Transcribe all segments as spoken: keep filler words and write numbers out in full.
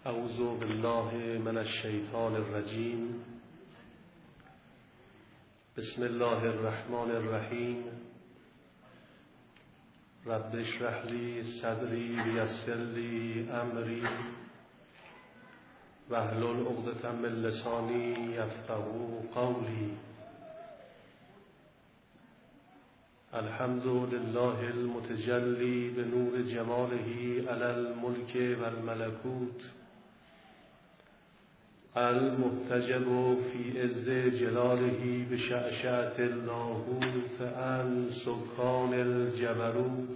اعوذ بالله من الشیطان الرجیم. بسم الله الرحمن الرحیم. رب اشرح لی صدری ویسر لی امری واحلل عقدة من لسانی یفقهوا قولی. الحمد لله المتجلی بنور جماله علی الملک والملکوت، المحتجب فی عز جلاله بشعشعة اللاهوت عن سکان الجبروت،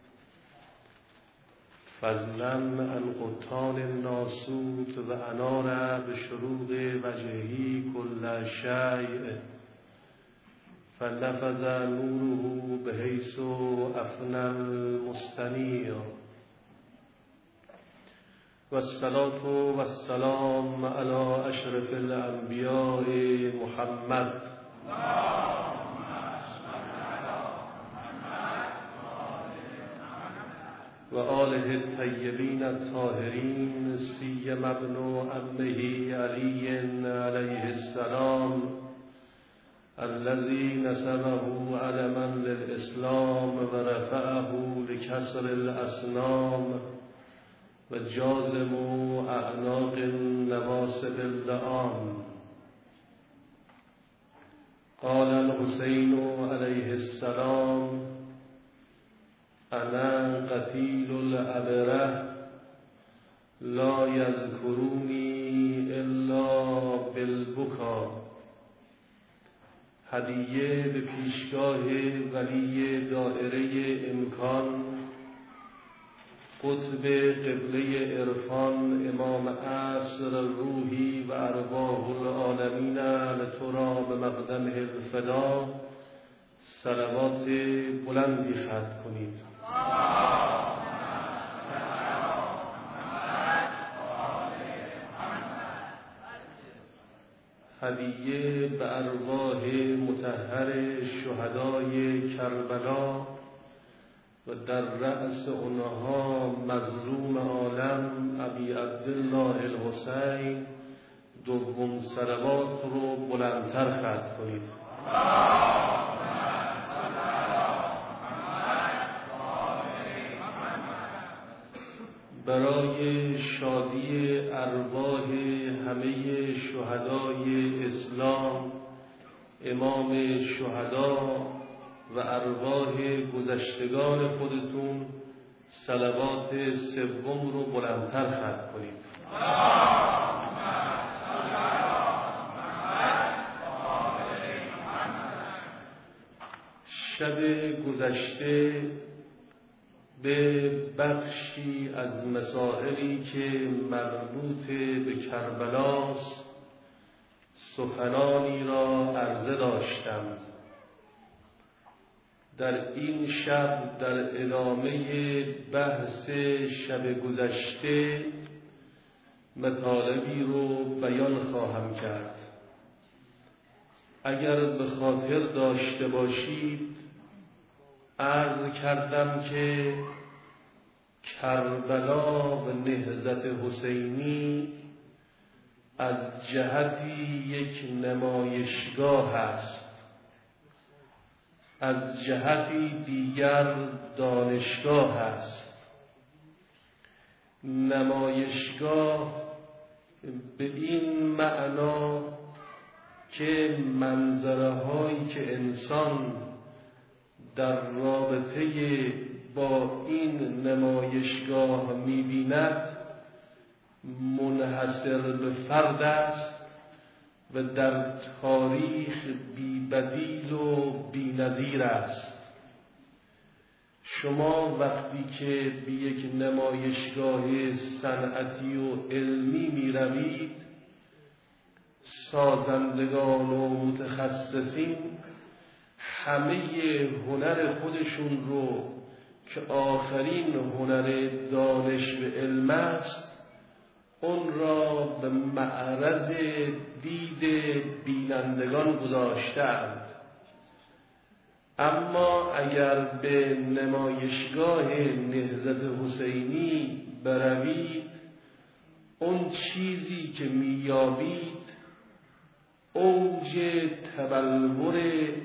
فضلا عن قطان الناسوت و انار بشروق وجهه کل شیء، فنفذ نوره بحیث افنى المستنیر. والصلاة والسلام على أشرف الأنبياء محمد وآله الطيبين الطاهرين، سيما ابن عمه علي عليه السلام الذي نسبه علما للإسلام ورفعه لكسر الأصنام وجازم اعناق النواصب اللئام. قال الحسين عليه السلام: انا قتيل الابره لا يذكروني الا بالبكا. هدیه به پیشگاه ولی دائره امکان، قطب قبله عرفان، امام عصر روحی و ارواح العالمین لترا به مقدمه الفدا، صلوات بلندی ختم کنید. هدیه به ارواح مطهر شهدای کربلا و در رأس اونها مظلوم عالم ابی عبدالله الحسین، دوم صلوات رو بلندتر ختم کنید. برای شادی ارواح همه شهدای اسلام، امام شهدا و ارواح گذشتگان خودتون، صلوات سوم رو بلندتر ختم کنید. شب گذشته به بخشی از مسائلی که مربوط به کربلاست سخنانی را عرضه داشتم. در این شب در ادامه بحث شب گذشته مطالبی رو بیان خواهم کرد. اگر به خاطر داشته باشید، عرض کردم که کربلا و نهضت حسینی از جهتی یک نمایشگاه است، از جهتی دیگر دانشگاه است. نمایشگاه به این معنا که منظره هایی که انسان در رابطه با این نمایشگاه می‌بیند منحصر به فرد است و در تاریخ بی‌بدیل و بی‌نظیر است. شما وقتی که به یک نمایشگاه صنعتی و علمی می‌روید، سازندگان و متخصصین همه هنر خودشون رو که آخرین هنر دانش و علم است، اون را به معرض دید بینندگان گذاشتند. اما اگر به نمایشگاه نهضت حسینی بروید، اون چیزی که میابید اوج تبلور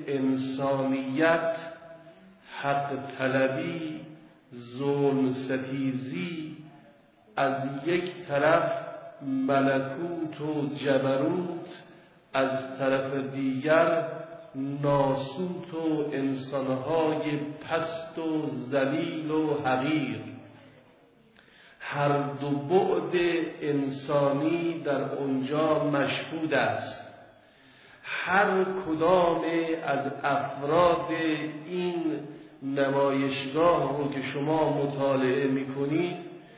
انسانیت، حق طلبی، ظلم ستیزی، از یک طرف ملکوت و جبروت، از طرف دیگر ناسوت و انسانهای پست و ذلیل و حقیر. هر دو بعد انسانی در اونجا مشهود است. هر کدام از افراد این نمایشگاه رو که شما مطالعه میکنید،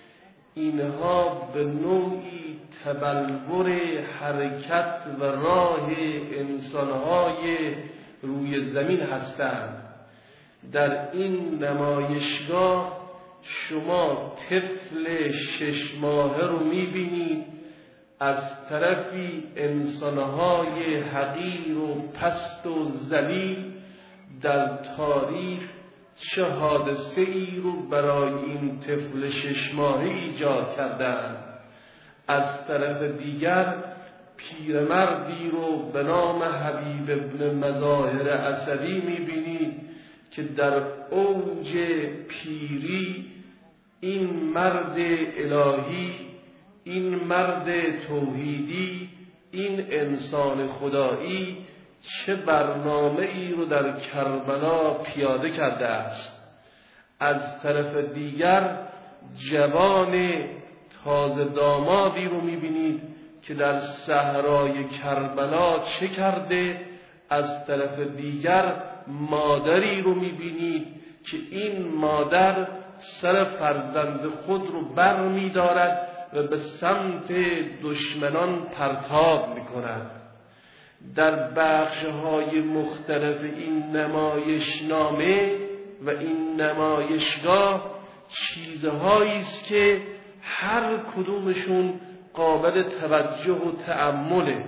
اینها به نوعی تبلور حرکت و راه انسانهای روی زمین هستند. در این نمایشگاه شما طفل شش ماهه رو میبینید، از طرفی انسانهای حقیر و پست و ذلیل در تاریخ چه حادثه ای رو برای این طفل شش ماهه ایجاد کردند. از طرف دیگر پیرمردی رو به نام حبیب ابن مظاهر اسدی میبینید که در اوج پیری این مرد الهی، این مرد توحیدی، این انسان خدایی چه برنامه ای رو در کربلا پیاده کرده است. از طرف دیگر جوان تازه دامادی رو میبینید که در صحرای کربلا چه کرده. از طرف دیگر مادری رو میبینید که این مادر سر فرزند خود رو بر می‌دارد و به سمت دشمنان پرتاب می‌کند. در بخش‌های مختلف این نمایشنامه و این نمایشگاه چیزهایی است که هر کدومشون قابل توجه و تأمله.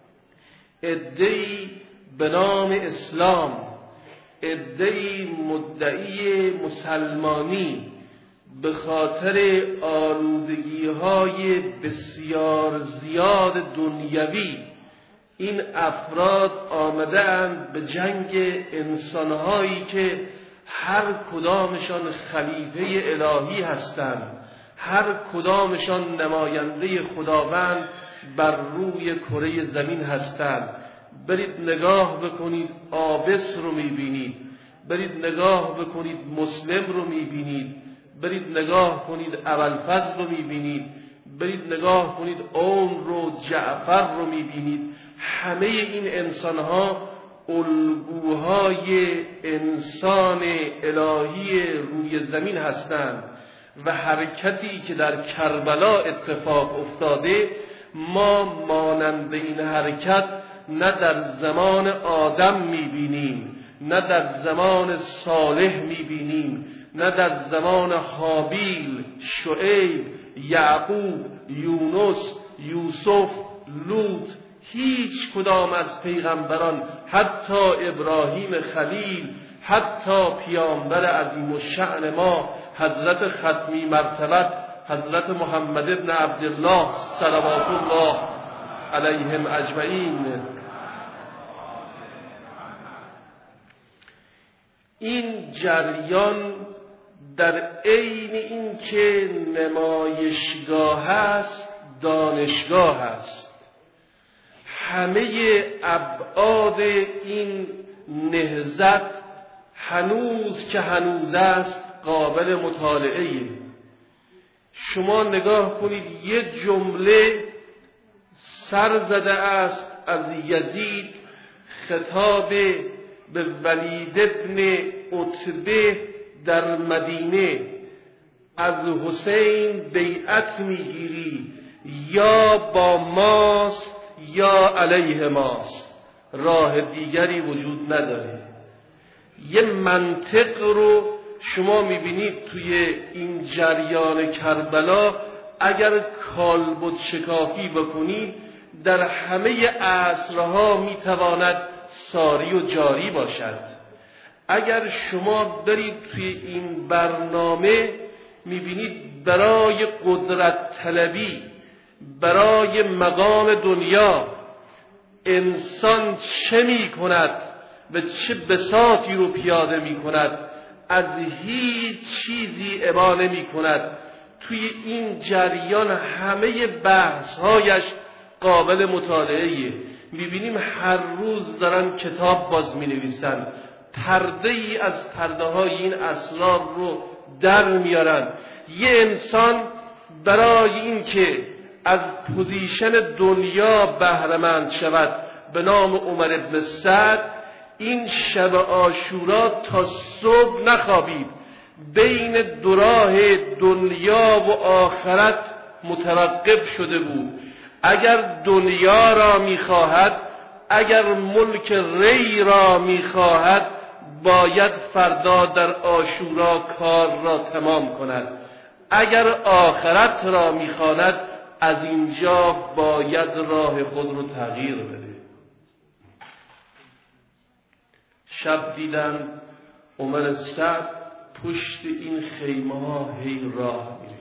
عده‌ای به نام اسلام، عده‌ای مدعی مسلمانی، به خاطر آلودگی‌های بسیار زیاد دنیوی این افراد آمده‌اند به جنگ انسان‌هایی که هر کدامشان خلیفه الهی هستند، هر کدامشان نماینده خداوند بر روی کره زمین هستند. برید نگاه بکنید، عابس رو میبینید، برید نگاه بکنید مسلم رو میبینید، برید نگاه کنید ابوالفضل رو میبینید، برید نگاه کنید اون رو، جعفر رو میبینید. همه این انسانها الگوهای انسان الهی روی زمین هستند و حرکتی که در کربلا اتفاق افتاده ما مانند این حرکت نه در زمان آدم میبینیم، نه در زمان صالح میبینیم، نه در زمان حابیل، شعیب، یعقوب، یونس، یوسف، لوط. هیچ کدام از پیغمبران، حتی ابراهیم خلیل، حتی پیامبر عظیم الشأن ما حضرت ختمی مرتبت حضرت محمد ابن عبدالله صلوات الله علیهم اجمعین، این جریان در عین این که نمایشگاه است دانشگاه است. همه ابعاد این نهضت هنوز که هنوز است قابل مطالعه. شما نگاه کنید، یک جمله سر زده است از یزید خطاب به ولید ابن عتبه در مدینه، از حسین بیعت میگیری، یا با ماست یا علیه ماست، راه دیگری وجود نداره. یه منطق رو شما میبینید توی این جریان کربلا، اگر کالبد شکافی بکنید در همه عصرها میتواند ساری و جاری باشد. اگر شما برید توی این برنامه میبینید برای قدرت طلبی، برای مقام دنیا انسان چه می کند و چه بساطی رو پیاده می کند، از هیچ چیزی ابا نمی کند. توی این جریان همه بحث‌هایش قابل مطالعه‌ایه. می‌بینیم هر روز دارن کتاب باز می‌نویسن، پرده‌ای از پرده‌های این اسرار رو در میارن. یه انسان برای این که از پوزیشن دنیا بهره‌مند شود، به نام عمر بن سعد این شب عاشورا تا صبح نخوابید، بین دو راه دنیا و آخرت متوقف شده بود. اگر دنیا را میخواهد، اگر ملک ری را میخواهد، باید فردا در عاشورا کار را تمام کند. اگر آخرت را میخواند، از اینجا باید راه خود رو تغییر بده. شب دیدن عمر سعد پشت این خیمه ها هی راه میره.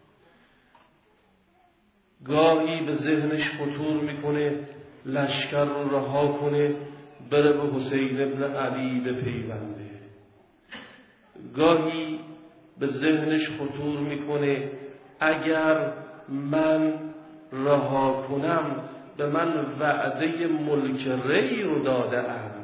گاهی به ذهنش خطور میکنه لشکر رو رها کنه بره به حسین ابن علی بپیونده. گاهی به ذهنش خطور میکنه اگر من رها کنم به من وعده ملک ری رو داده اند.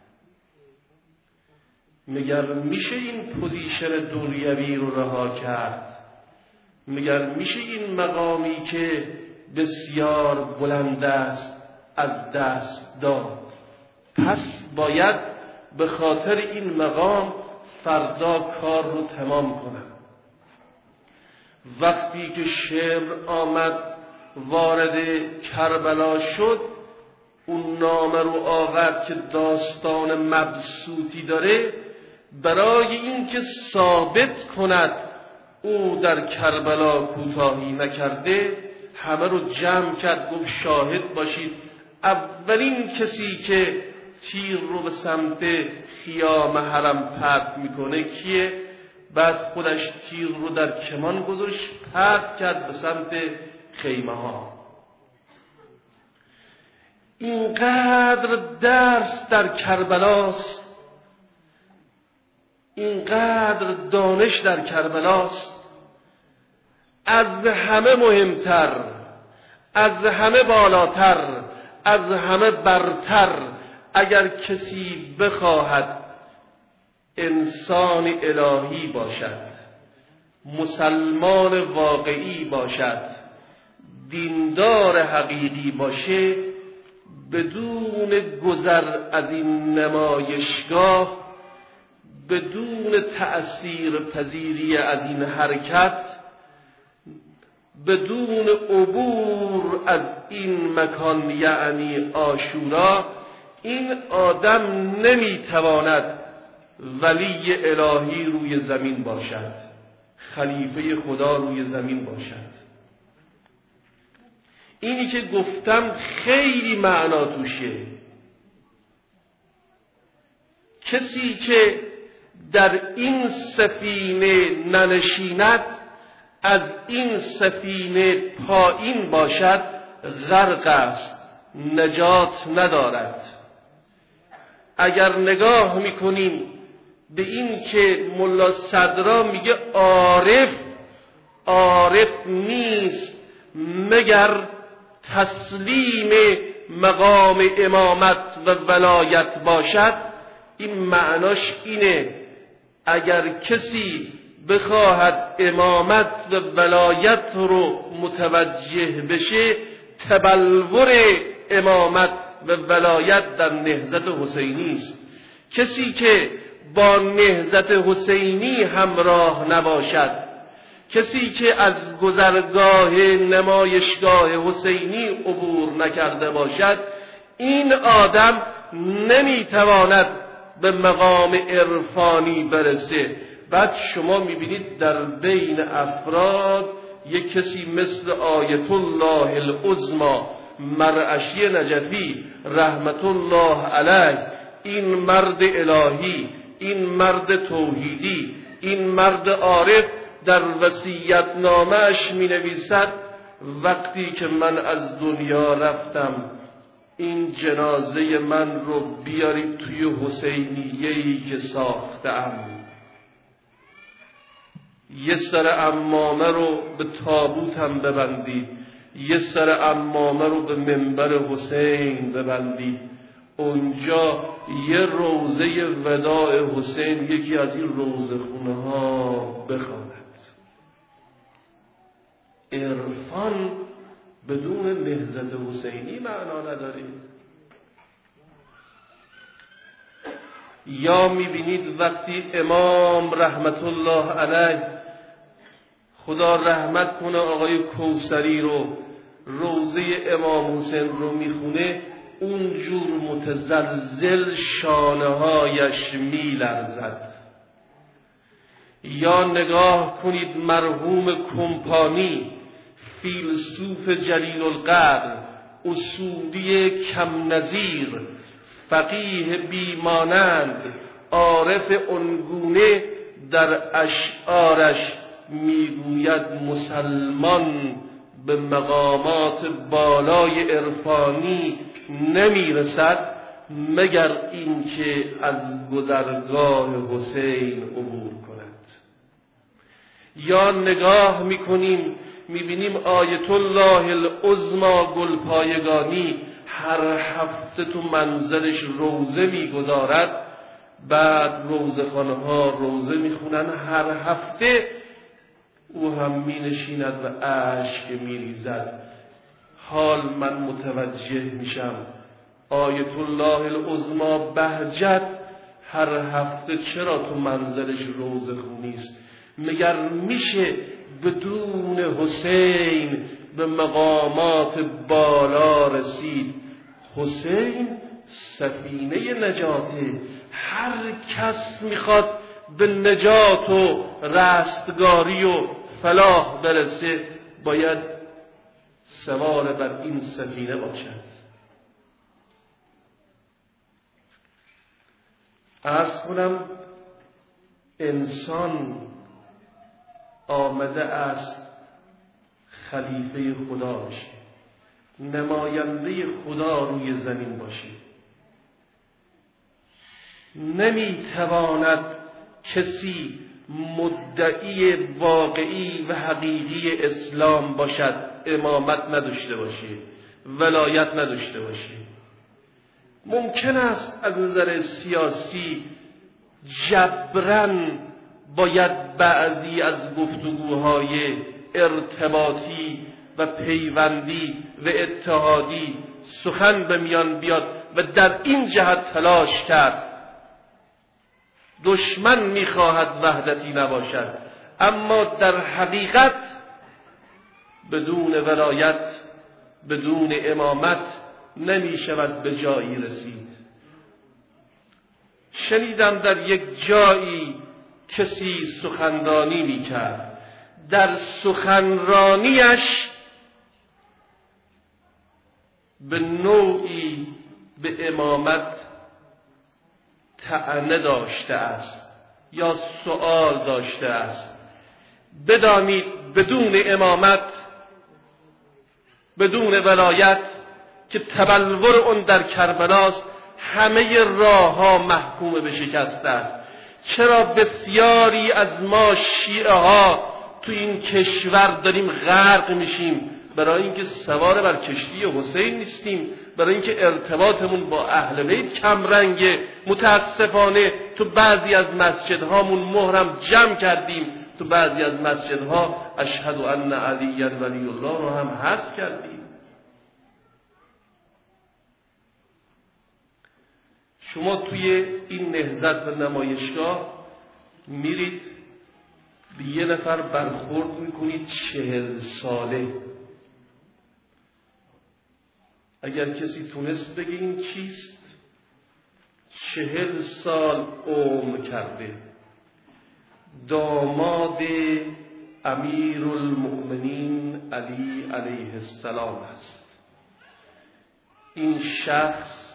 مگر میشه این پوزیشن دنیوی رو رها کرد؟ مگر میشه این مقامی که بسیار بلند است از دست داد؟ پس باید به خاطر این مقام فردا کار رو تمام کنم. وقتی که شمر آمد وارد کربلا شد، اون نامه رو آورد که داستان مبسوطی داره، برای اینکه ثابت کند او در کربلا کوتاهی نکرده، همه رو جمع کرد، گفت شاهد باشید اولین کسی که تیر رو به سمت خیام حرم پرت میکنه کیه؟ بعد خودش تیر رو در کمان گذاشت، پرت کرد به سمت خیمه ها. اینقدر درس در کربلاست، اینقدر دانش در کربلاست، از همه مهمتر، از همه بالاتر، از همه برتر، اگر کسی بخواهد انسان الهی باشد، مسلمان واقعی باشد، دیندار حقیقی باشه، بدون گذر از این نمایشگاه، بدون تأثیر پذیری از این حرکت، بدون عبور از این مکان یعنی عاشورا، این آدم نمیتواند ولی الهی روی زمین باشد، خلیفه خدا روی زمین باشد. اینی که گفتم خیلی معنا توشه. کسی که در این سفینه ننشیند، از این سفینه پایین باشد، غرق است، نجات ندارد. اگر نگاه میکنیم به این که ملا صدرا میگه عارف عارف نیست مگر تسلیم مقام امامت و ولایت باشد، این معناش اینه اگر کسی بخواهد امامت و ولایت رو متوجه بشه، تبلور امامت و ولایت در نهضت حسینی است. کسی که با نهضت حسینی همراه نباشد، کسی که از گذرگاه نمایشگاه حسینی عبور نکرده باشد، این آدم نمیتواند به مقام عرفانی برسه. بعد شما میبینید در بین افراد یک کسی مثل آیت الله العظمی مرعشی نجفی رحمت الله علیه، این مرد الهی، این مرد توحیدی، این مرد عارف، در وصیت نامه‌اش می نویسد وقتی که من از دنیا رفتم این جنازه من رو بیارید توی حسینیه‌ای که ساختم، یه سر عمامه رو به تابوتم ببندید، یه سر عمامه رو به منبر حسین ببندید، اونجا یه روضه وداع حسین یکی از این روضه خونه ها بخواند. عرفان بدون نهضت حسینی معنا نداره. یا میبینید وقتی امام رحمت الله علیه، خدا رحمت کنه آقای کوثری رو، روضه امام حسین رو میخونه، اونجور متزلزل شانه هایش میلرزد. یا نگاه کنید مرحوم کمپانی، فیلسوف جلیل القدر، اصولی کم نظیر، فقیه بیمانند، عارف اونگونه، در اشعارش میگوید مسلمان به مقامات بالای عرفانی نمیرسد مگر اینکه از گذرگاه حسین عبور کند. یا نگاه میکنیم میبینیم آیت الله العظمی گلپایگانی هر هفته تو منزلش روزه میگذارد، بعد روزخانه ها روزه میخونن، هر هفته او هم مینشیند و اشک میریزد. حال من متوجه میشم آیت الله العظمی بهجت هر هفته چرا تو منزلش روزه خونیست؟ مگر میشه بدون حسین به مقامات بالا رسید؟ حسین سفینه نجاته. هر کس میخواد به نجات و رستگاری و فلاح برسه باید سوار بر این سفینه باشد. عرض کنم انسان آمده است خلیفه خدا باشه، نماینده خدا روی زمین باشه. نمیتواند کسی مدعی واقعی و حقیقی اسلام باشد امامت نداشته باشه، ولایت نداشته باشه. ممکن است از نظر سیاسی جبران باید بعضی از گفتگوهای ارتباطی و پیوندی و اتحادی سخن به میان بیاد و در این جهت تلاش کرد. دشمن میخواهد وحدتی نباشد، اما در حقیقت بدون ولایت، بدون امامت نمیشود به جایی رسید. شنیدم در یک جایی کسی سخنرانی میکرد، در سخنرانیش به نوعی به امامت طعنه داشته است یا سؤال داشته است. بدانید بدون امامت، بدون ولایت که تبلور اون در کربلاست، همه راه ها محکوم به شکست است. چرا بسیاری از ما شیعه ها تو این کشور داریم غرق میشیم؟ برای اینکه سوار بر کشتی حسین نیستیم، برای اینکه ارتباطمون با اهل بیت کم رنگه. متاسفانه تو بعضی از مسجدهامون مهرم جمع کردیم، تو بعضی از مسجدها اشهد ان علی ولی الله رو هم حذف کردیم. شما توی این نهضت و نمایشگاه میرید به یه نفر برخورد میکنید چهل ساله. اگر کسی تونست بگه این چیست، چهل سال عمر کرده، داماد امیرالمؤمنین علی علیه السلام است. این شخص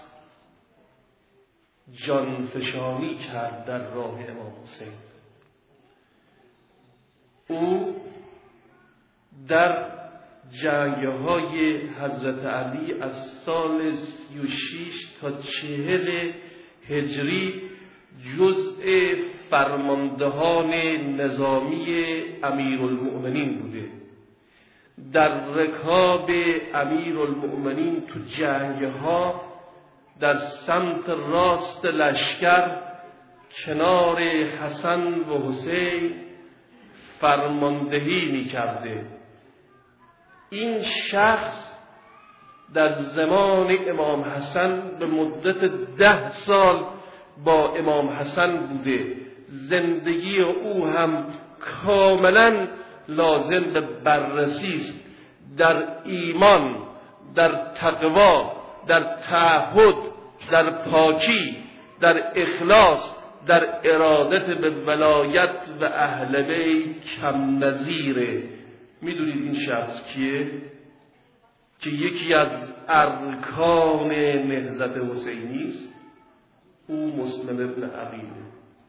جانفشانی کرد در راه امام حسین. او در جنگ های حضرت علی از سال سی و شش تا چهل هجری جزء فرماندهان نظامی امیرالمؤمنین بوده. در رکاب امیرالمؤمنین تو جنگ ها در سمت راست لشکر کنار حسن و حسین فرماندهی می کرده. این شخص در زمان امام حسن به مدت ده سال با امام حسن بوده. زندگی او هم کاملا لازم به بررسی است. در ایمان، در تقوا، در تعهد، در پاکی، در اخلاص، در ارادت به ولایت و اهل بیت کم نظیره. میدونید این شخص کیه؟ که یکی از ارکان نهضت حسینی است. او مسلم ابن عقیله.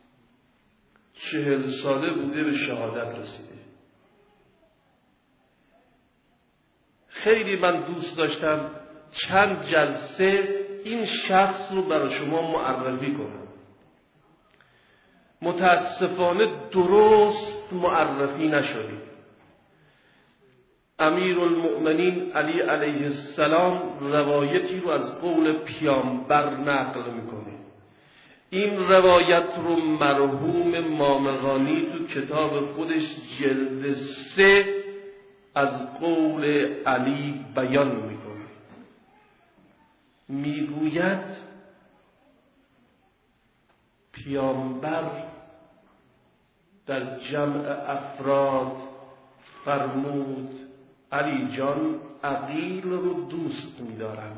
چهل ساله بوده به شهادت رسیده. خیلی من دوست داشتم چند جلسه این شخص رو برای شما معرفی کنم. متاسفانه درست معرفی نشدید. امیرالمؤمنین علی علیه السلام روایتی رو از قول پیامبر نقل میکنه. این روایت رو مرحوم مامغانی تو کتاب خودش جلد سه از قول علی بیان میکنه. میگوید پیامبر در جمع افراد فرمود علی جان عقیل رو دوست می‌دارم.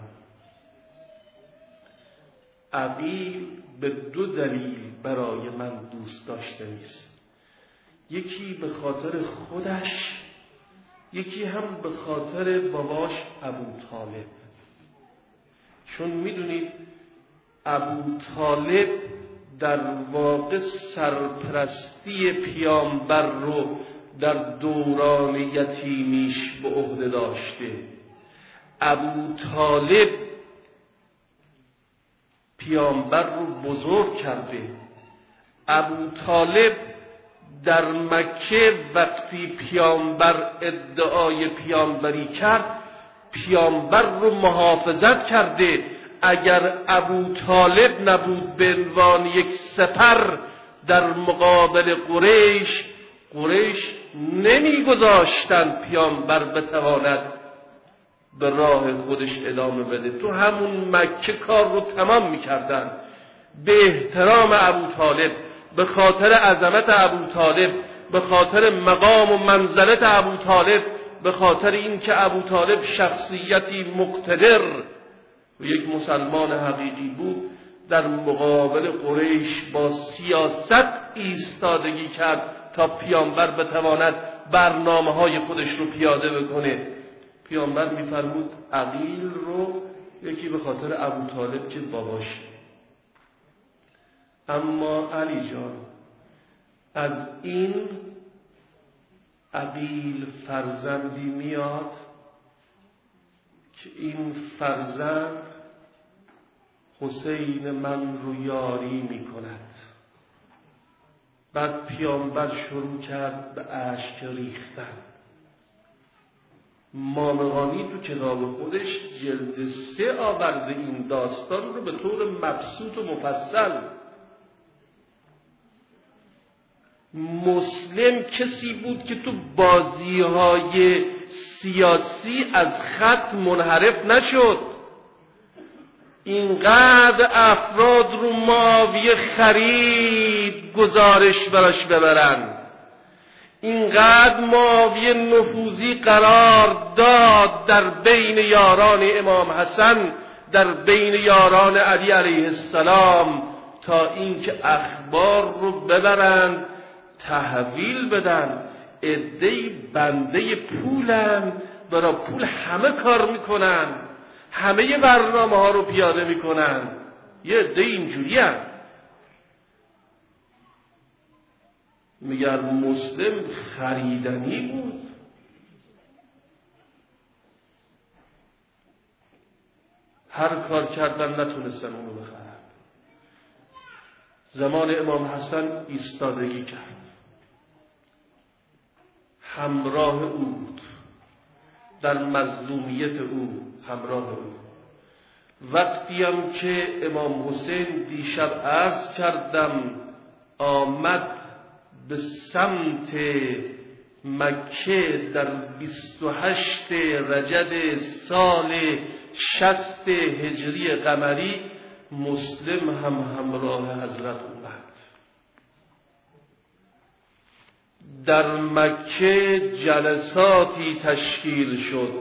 عقیل به دو دلیل برای من دوست داشته نیست. یکی به خاطر خودش، یکی هم به خاطر باباش ابو طالب. چون میدونید ابو طالب در واقع سرپرستی پیامبر رو در دوران یتیمیش به عهده داشته. ابو طالب پیامبر رو بزرگ کرده. ابو طالب در مکه وقتی پیامبر ادعای پیامبری کرد پیامبر رو محافظت کرده. اگر ابو طالب نبود به عنوان یک سپر در مقابل قریش، قریش نمیگذاشتن پیامبر بتواند به راه خودش ادامه بده. تو همون مکه کار رو تمام میکردن. به احترام ابو طالب، به خاطر عظمت ابو طالب، به خاطر مقام و منزلت ابو طالب، به خاطر اینکه ابو طالب شخصیتی مقتدر و یک مسلمان حقیقی بود، در مقابل قریش با سیاست ایستادگی کرد تا پیامبر بتواند برنامه های خودش رو پیاده بکنه. پیامبر میفرمود عقیل رو، یکی به خاطر ابو طالب که باباش. اما علی جان از این عقیل فرزندی میاد که این فرزند حسین من رو یاری می کند. بعد پیامبر شروع کرد به اشک ریختن. مامغانی تو کتاب خودش جلد سه آورده این داستان رو به طور مبسوط و مفصل. مسلم کسی بود که تو بازی‌های سیاسی از خط منحرف نشد. اینقدر افراد رو معاویه خرید گزارش براش ببرن، اینقدر معاویه نفوذی قرار داد در بین یاران امام حسن، در بین یاران علی علیه السلام، تا اینکه اخبار رو ببرن تحویل بدن. عده‌ای بنده پولن، برای پول همه کار میکنن، همه برنامه ها رو پیاده میکنن. یه عده اینجوری هم میگر مسلم خریدنی بود. هر کار کردن نتونستن اونو بخرن. زمان امام حسن ایستادگی کرد، همراه او بود، در مظلومیت او همراه او. وقتی هم که امام حسین دیشب عرض کردم آمد به سمت مکه در بیست و هشت رجب سال شصت هجری قمری، مسلم هم همراه حضرت اومد. در مکه جلساتی تشکیل شد،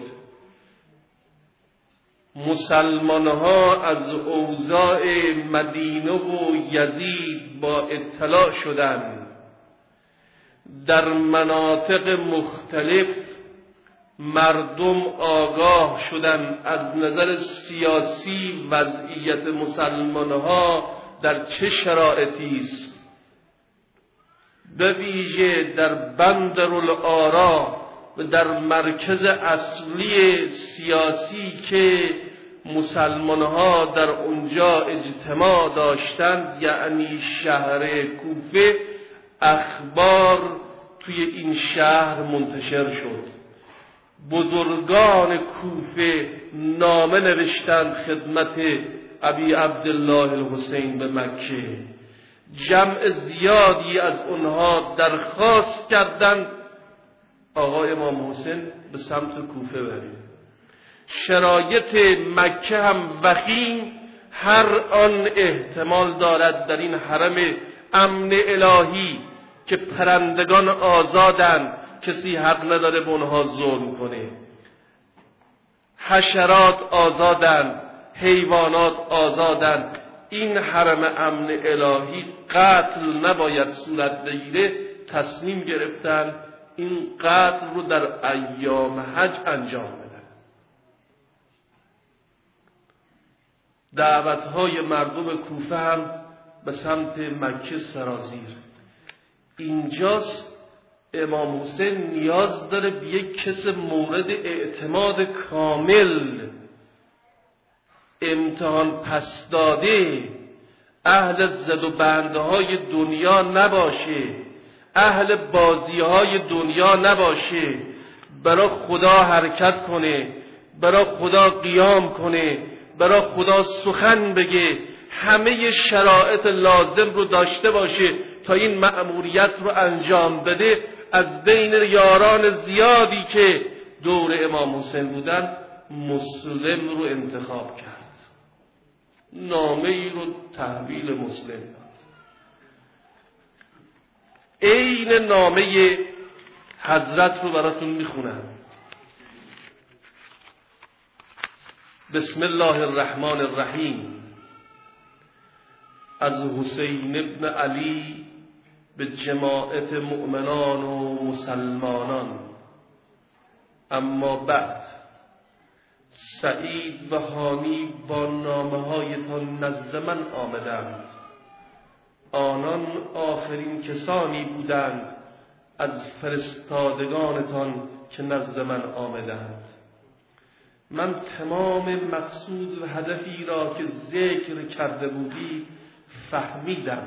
مسلمان ها از اوضاع مدینه و یزید با اطلاع شدند. در مناطق مختلف مردم آگاه شدند از نظر سیاسی وضعیت مسلمان ها در چه شرایطی است. به ویژه در بندرالآرا و در مرکز اصلی سیاسی که مسلمان ها در اونجا اجتماع داشتند، یعنی شهر کوفه، اخبار توی این شهر منتشر شد. بزرگان کوفه نامه نوشتند خدمت ابی عبدالله الحسین به مکه. جمع زیادی از اونها درخواست کردند آقای امام حسین به سمت کوفه برید. شرایط مکه هم وخیم، هر آن احتمال دارد در این حرم امن الهی که پرندگان آزادند، کسی حق نداره به اونها ظلم کنه، حشرات آزادند، حیوانات آزادند، این حرم امن الهی قتل نباید صورت بگیره. تصمیم گرفتن این قتل رو در ایام حج انجام بدن. دعوتهای مردم کوفه هم به سمت مکه سرازیر. اینجاست امام حسین نیاز داره به یک کس مورد اعتماد کامل، امتحان پس داده، اهل زد و بندهای دنیا نباشه، اهل بازیهای دنیا نباشه، برای خدا حرکت کنه، برای خدا قیام کنه، برای خدا سخن بگه، همه شرایط لازم رو داشته باشه تا این مأموریت رو انجام بده. از بین یاران زیادی که دور امام حسین بودن مسلم رو انتخاب کرد، نامه ای رو تحویل مسلم داد. عین نامه حضرت رو براتون میخونم. بسم الله الرحمن الرحیم. از حسین ابن علی به جماعت مؤمنان و مسلمانان. اما بعد، سعید و هانی با نامه هایتان نزد من آمدند. آنان آخرین کسانی بودند از فرستادگانتان که نزد من آمدند. من تمام مقصود و هدفی را که ذکر کرده بودی فهمیدم.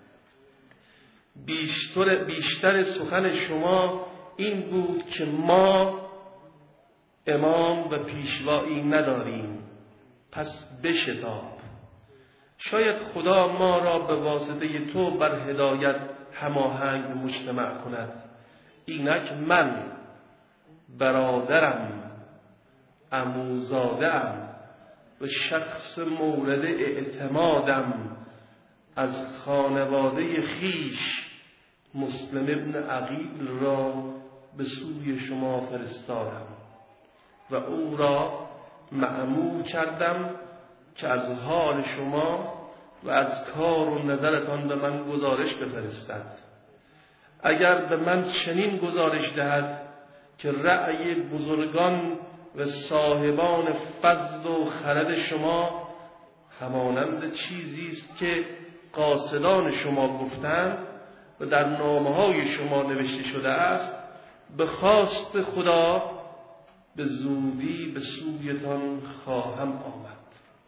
بیشتر, بیشتر سخن شما این بود که ما امام و پیشوایی نداریم، پس بشتاب. شاید خدا ما را به واسطه تو بر هدایت هماهنگ مجتمع کند. اینک من برادرم، عموزاده‌ام و شخص مورد اعتمادم از خانواده خیش مسلم ابن عقیل را به سوی شما فرستادم و او را مأمور کردم که از حال شما و از کار و نظرتان به من گزارش بفرستد. اگر به من چنین گزارش دهد که رأی بزرگان و صاحبان فضل و خرد شما همانند چیزی است که قاصدان شما گفتند و در نامه‌های شما نوشته شده است، به خواست خدا به زودی به سویتان خواهم آمد.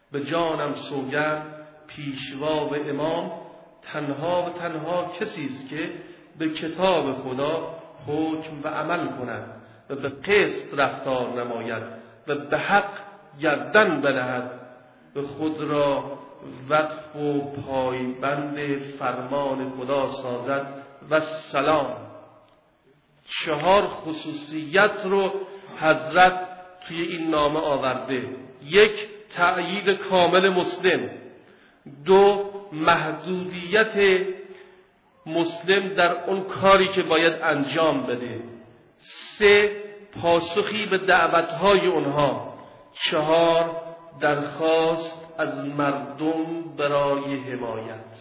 به جانم سوگند پیشوا و امام تنها و تنها کسی است که به کتاب خدا حکم و عمل کند و به قسط رفتار نماید و به حق گردن بدهد و خود را وقف و پایبند فرمان خدا سازد و سلام. چهار خصوصیت رو حضرت توی این نامه آورده. یک، تأیید کامل مسلم. دو، محدودیت مسلم در اون کاری که باید انجام بده. سه، پاسخی به دعوتهای اونها. چهار، درخواست از مردم برای حمایت.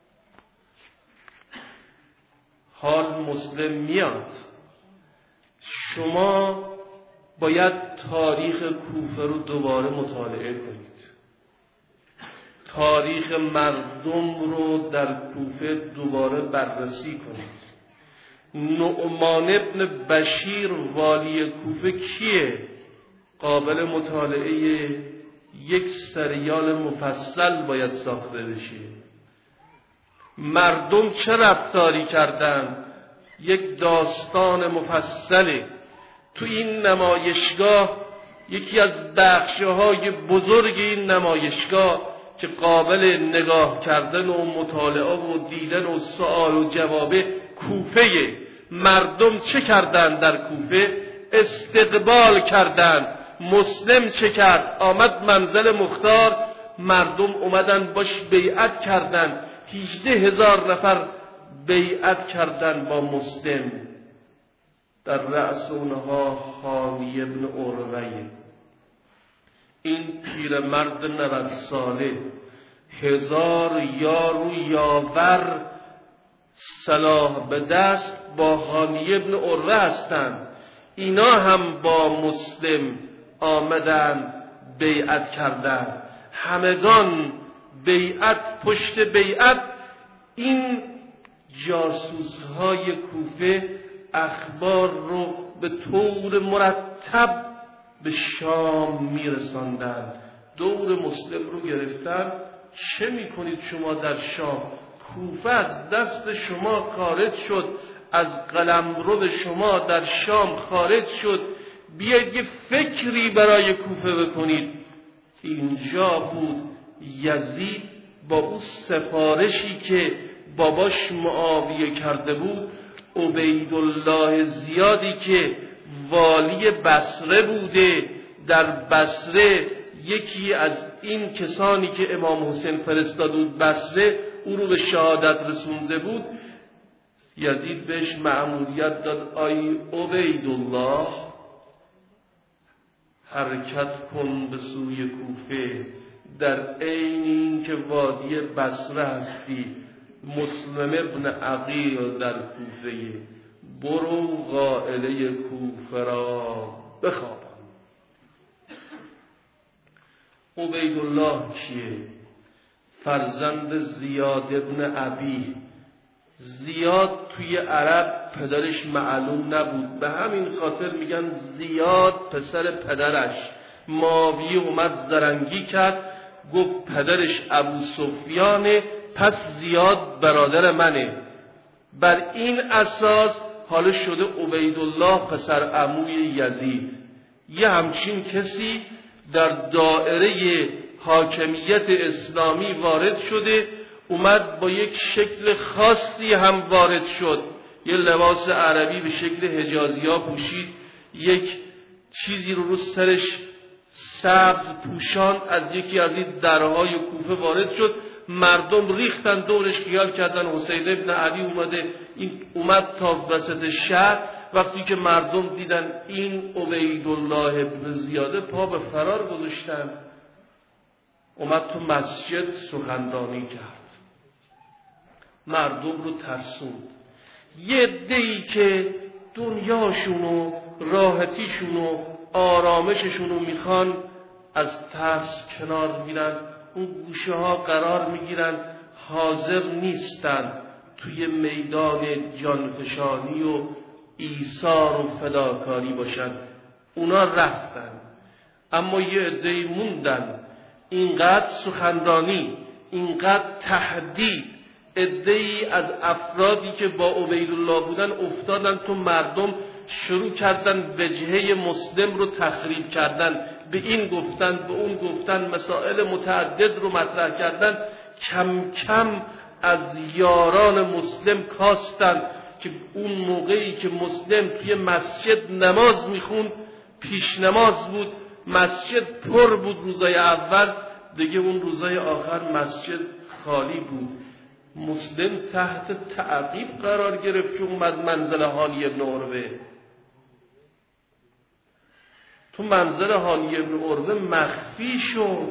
حال مسلم میاد، شما باید تاریخ کوفه رو دوباره مطالعه کنید. تاریخ مردم رو در کوفه دوباره بررسی کنید. نعمان ابن بشیر والی کوفه کیه؟ قابل مطالعه یک سریال مفصل باید ساخته بشه. مردم چه رفتاری کردن؟ یک داستان مفصله. تو این نمایشگاه یکی از بخش‌های بزرگ این نمایشگاه که قابل نگاه کردن و مطالعه و دیدن و سوال و جواب کوفه. مردم چه کردن در کوفه؟ استقبال کردن. مسلم چه کرد؟ آمد منزل مختار، مردم اومدن باش بیعت کردن. هجده هزار نفر بیعت کردن با مسلم. در رأس اونها حامی ابن عروه. این پیرمرد نود ساله، هزار یار و یاور سلاح به دست با حامی ابن عروه هستند. اینا هم با مسلم آمدن بیعت کردن. همگان بیعت پشت بیعت. این جاسوس های کوفه اخبار رو به طور مرتب به شام میرساندن. دور مسلم رو گرفتن. چه میکنید شما در شام؟ کوفه از دست شما خارج شد، از قلمرو شما در شام خارج شد. بیاید یه فکری برای کوفه بکنید. اینجا بود یزید با اون سفارشی که باباش معاویه کرده بود، عبیدالله زیادی که والی بصره بوده، در بصره یکی از این کسانی که امام حسین فرستاده بود بصره، او رو به شهادت رسونده بود. یزید بهش مأموریت داد آی عبیدالله حرکت کن به سوی کوفه، در عین این که وادی بصره هستی مسلم ابن عقیل در کوفه، برو قائله کوفه را بخوابان. عبیدالله کیه؟ فرزند زیاد ابن ابی. زیاد توی عرب پدرش معلوم نبود، به همین خاطر میگن زیاد پسر پدرش. معاویه اومد زرنگی کرد، گفت پدرش ابو سفیانه، پس زیاد برادر منه. بر این اساس حالا شده عبیدالله پسر عموی یزید. یه همچین کسی در دائره حاکمیت اسلامی وارد شده، اومد با یک شکل خاصی هم وارد شد. یه لباس عربی به شکل حجازی ها پوشید، یک چیزی رو رو سرش سبز پوشان، از یکی از این درهای کوفه وارد شد. مردم ریختن دورش، خیال کردن حسین ابن علی اومده. این اومد تا وسط شهر. وقتی که مردم دیدن این عبیدالله ابن زیاده، پا به فرار گذاشتن. اومد تو مسجد سخنرانی کرد، مردم رو ترسوند. یه عده‌ای که دنیاشون و راحتیشون و آرامششون رو میخوان، از ترس کنار میرن، اون گوشه ها قرار میگیرن، حاضر نیستن توی میدان جانفشانی و ایثار و فداکاری باشن. اونا رفتن، اما یه عده‌ای موندن اینقدر سخنرانی، اینقدر تهدید، عده‌ای از افرادی که با عبیدالله بودن افتادن تو مردم، شروع کردن وجهه مسلم رو تخریب کردن، به این گفتن به اون گفتن، مسائل متعدد رو مطرح کردن. کم کم از یاران مسلم کاستن که اون موقعی که مسلم توی مسجد نماز میخوند، پیش نماز بود، مسجد پر بود روزای اول، دیگه اون روزای آخر مسجد خالی بود. مسلم تحت تعقیب قرار گرفت که اومد منزل هانی ابن عروه. تو منزل هانی ابن عروه مخفی شد.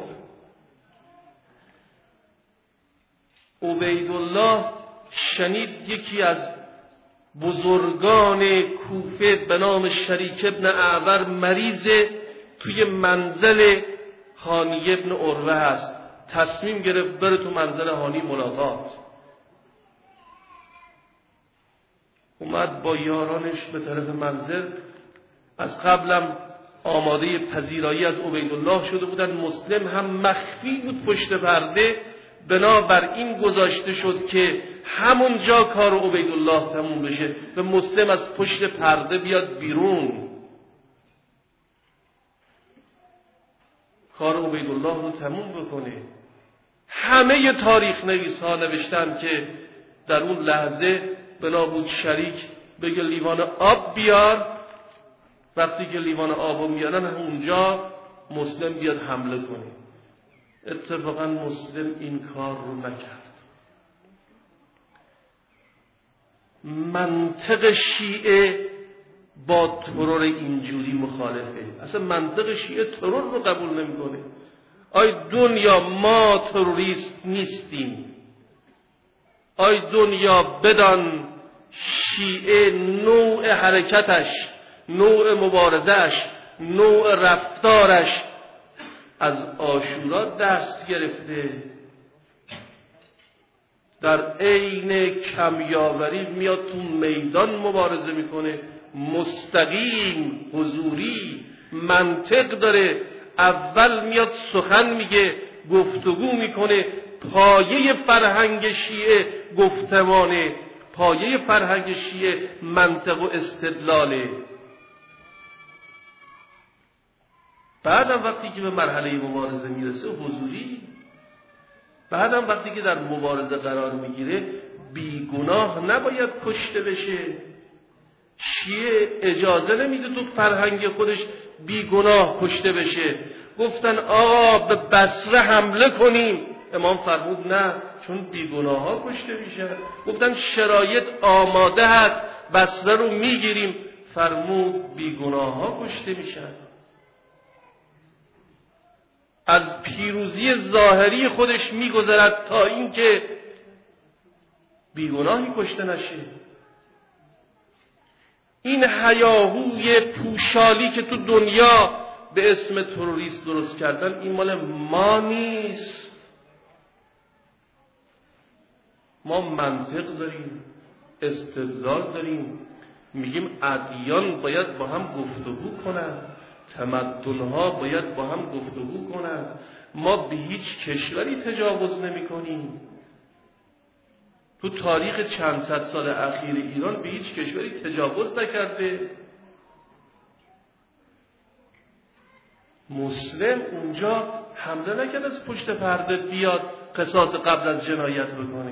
عبیدالله شنید یکی از بزرگان کوفه به نام شریک ابن اعور مریضه، توی منزل هانی ابن عروه هست. تصمیم گرفت بره تو منزل هانی ملاقات. اومد با یارانش به طرف منزل. از قبلم آماده پذیرایی از عبیدالله شده بودن. مسلم هم مخفی بود پشت پرده، بنابراین گذاشته شد که همونجا کار عبیدالله تموم بشه و مسلم از پشت پرده بیاد بیرون، کار عبیدالله رو تموم بکنه. همه تاریخ نویس ها نوشتن که در اون لحظه بنا بود شریک بگه لیوان آب بیار. وقتی که لیوان آب میارن اونجا مسلم بیاد حمله کنه. اتفاقا مسلم این کار رو نکرد. منطق شیعه با ترور اینجوری مخالفه. اصلا منطق شیعه ترور رو قبول نمیکنه. آی دنیا ما تروریست نیستیم. آی دنیا بدان شیعه نوع حرکتش، نوع مبارزش، نوع رفتارش از عاشورا دست گرفته. در عین کمیاوری میاد تو میدان مبارزه میکنه، مستقیم، حضوری، منطق داره. اول میاد سخن میگه، گفتگو میکنه. پایه فرهنگ شیعه گفتمانه، پایه فرهنگ شیعه منطق و استدلاله. بعدم وقتی که به مرحله مبارزه میرسه حضوری، بعدم وقتی که در مبارزه قرار میگیره بیگناه نباید کشته بشه. شیعه اجازه نمیده تو فرهنگ خودش بیگناه کشته بشه. گفتن آقا به بصره حمله کنیم، امام فرمود نه، چون بیگناه ها کشته میشن. گفتن شرایط آماده هست، بصره رو میگیریم، فرمود بیگناه ها کشته میشن. از پیروزی ظاهری خودش میگذرد تا اینکه بیگناهی کشته نشه. این هیاهوی پوشالی که تو دنیا به اسم تروریست درست کردن، این مال ما نیست. ما منطق داریم، استدلال داریم، میگیم ادیان باید با هم گفتگو کنن، تمدن‌ها باید با هم گفتگو کنن. ما به هیچ کشوری تجاوز نمی کنیم. تو تاریخ چند صد سال اخیر ایران به هیچ کشوری تجاوز نکرده. مسلم اونجا حمله نکرد از پشت پرده بیاد قصاص قبل از جنایت بکنه.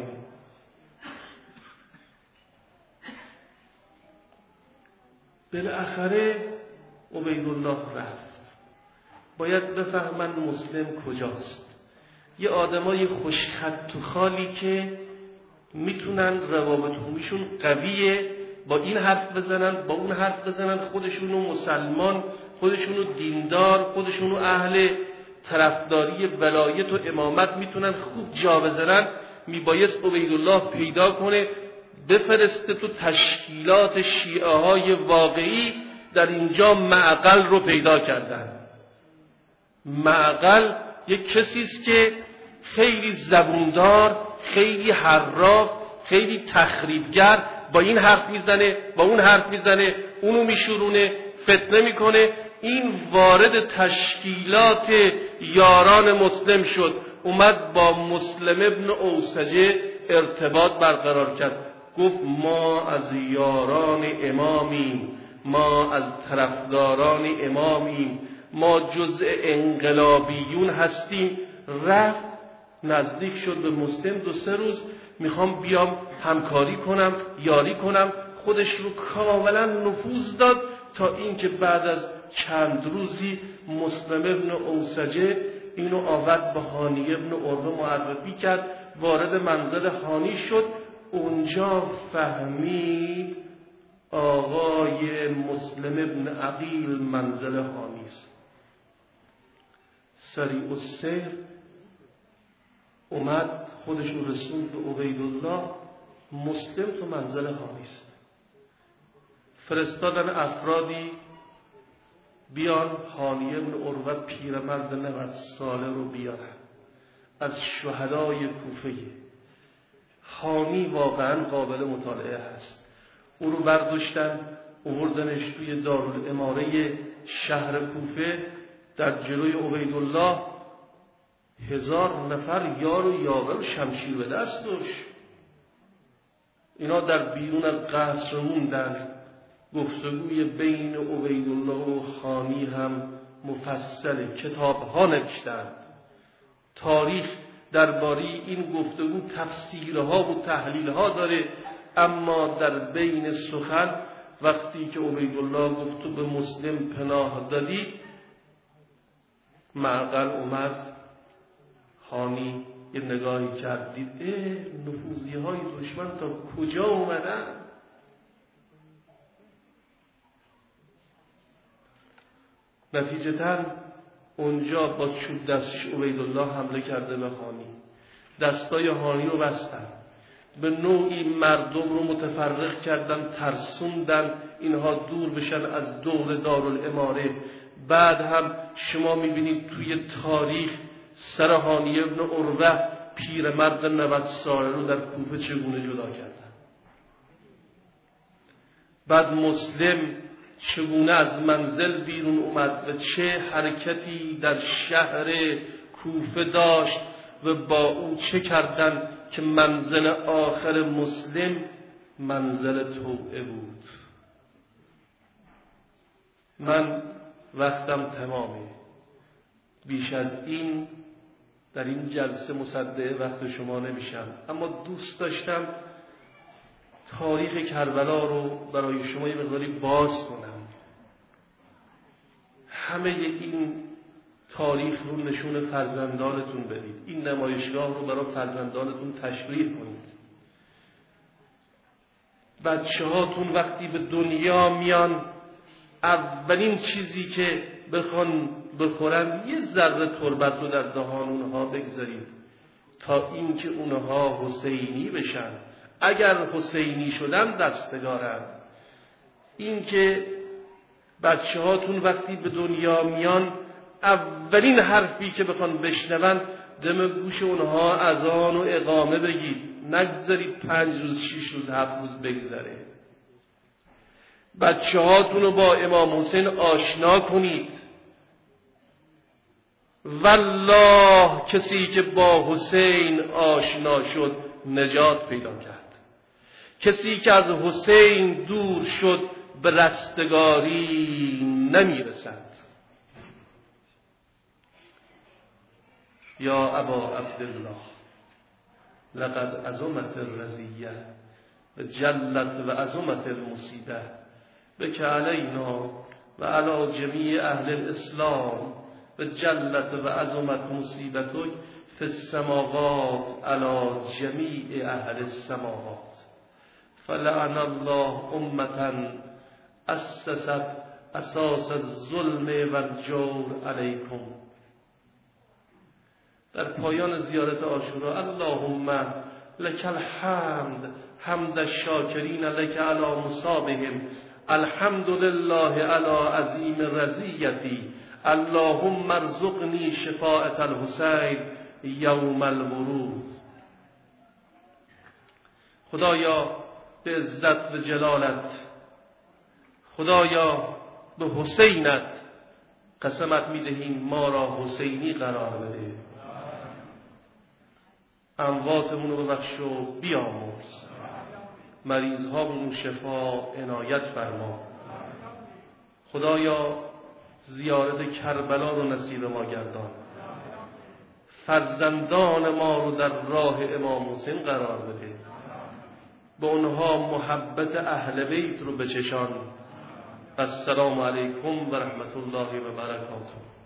بالاخره عبیدالله رفت. باید بفهمن مسلم کجاست. یه آدمای خوشخط و خالی که میتونن روابط عمومیشون قویه، با این حرف بزنن با اون حرف بزنن، خودشونو مسلمان، خودشونو دیندار، خودشونو اهل طرفداری ولایت و امامت میتونن خوب جا بزنن. میبایست عبیدالله پیدا کنه، بفرسته تو تشکیلات شیعه های واقعی. در اینجا معقل رو پیدا کردن. معقل یک کسیست که خیلی زبوندار، خیلی حراف، خیلی تخریبگر، با این حرف میزنه با اون حرف میزنه، اونو میشورونه، فتنه میکنه. این وارد تشکیلات یاران مسلم شد، اومد با مسلم ابن اوسجه ارتباط برقرار کرد، گفت ما از یاران امامیم، ما از طرفداران امامیم، ما جزء انقلابیون هستیم. رفت نزدیک شد به مسلم، دو سه روز میخوام بیام همکاری کنم، یاری کنم، خودش رو کاملا نفوذ داد تا اینکه بعد از چند روزی مسلم ابن اوسجه اینو آورد به هانی ابن عروه معرفی کرد، وارد منزل هانی شد. اونجا فهمید آقای مسلم ابن عقیل منزل هانی است. سریع السیر اومد خودش رو رسوند به عبیدالله، مسلم تو منزل هانی است. فرستادن افرادی بیان هانی ابن عروه پیرمرد نود ساله رو بیارن از شهدای کوفه. هانی واقعا قابل مطالعه هست. او رو برداشتن آوردنش توی دارالاماره شهر کوفه، در جلوی عبیدالله هزار نفر یار و یاور شمشیر به دست داشت. اینا در بیرون از قصر موندن. گفتگوی بین عبیدالله و هانی هم مفصل، کتاب ها نوشتند. تاریخ درباره این گفتگو تفسیرها و تحلیلها داره، اما در بین سخن وقتی که عبیدالله گفت تو به مسلم پناه دادی، معقل اومد. هانی یه نگاهی کرد، دید اه نفوذی های دشمن تا کجا اومدن. نتیجتاً اونجا با چوب دستش عبیدالله حمله کرده به هانی. دستای هانی رو بستن، به نوعی مردم رو متفرق کردن، ترسوندن اینها دور بشن از دور دارالاماره. بعد هم شما میبینید توی تاریخ سر هانی ابن عروه پیرمرد نود ساله رو در کوفه چگونه جدا کردن. بعد مسلم چگونه از منزل بیرون اومد و چه حرکتی در شهر کوفه داشت و با او چه کردن که منزل آخر مسلم منزل توبه بود. من وقتم تمامه، بیش از این در این جلسه مصدق وقت شما نمیشم، اما دوست داشتم تاریخ کربلا رو برای شما یه مقداری باز کنم. همه این تاریخ رو نشون فرزندانتون بدید، این نمایشگاه رو برای فرزندانتون تشریح کنید. بچه هاتون وقتی به دنیا میان اولین چیزی که بخوان بخورن یه ذره تربت رو در دهان اونها بگذارید تا اینکه اونها حسینی بشن. اگر حسینی شدن دستگارن. این که بچه هاتون وقتی به دنیا میان اولین حرفی که بخوان بشنون دم گوش اونها اذان و اقامه بگید، نگذارید پنج روز شیش روز هفت روز بگذره. بچه هاتون رو با امام حسین آشنا کنید. والله کسی که با حسین آشنا شد نجات پیدا کرد. کسی که از حسین دور شد به رستگاری نمیرسد. یا ابا عبدالله لقد عظمت الرزیه و جلت و عظمت المصیبه بک علینا و علی جمیع اهل الاسلام و جلت و عظمت مصیبتک فی السماوات علی جمیع اهل السماوات فلعن الله امة اسست اساس الظلم و الجور علیکم. در پایان زیارت عاشورا اللهم لک الحمد حمد الشاکرین لک علی مصابهم الحمد لله علی عظیم رضیتی اللهم ارزقنی شفاعة الحسین یوم الورود. خدایا به عزت و جلالت، خدایا به حسینت قسمت میدهیم ما را حسینی قرار بده، امواتمون رو ببخش و بیامرز، مریض ها شفا عنایت فرما. خدایا زیارت کربلا رو نصیب ما گردان، فرزندان ما رو در راه امام حسین قرار بده، به اونها محبت اهل بیت رو بچشان. السلام علیکم و رحمت الله و برکاته.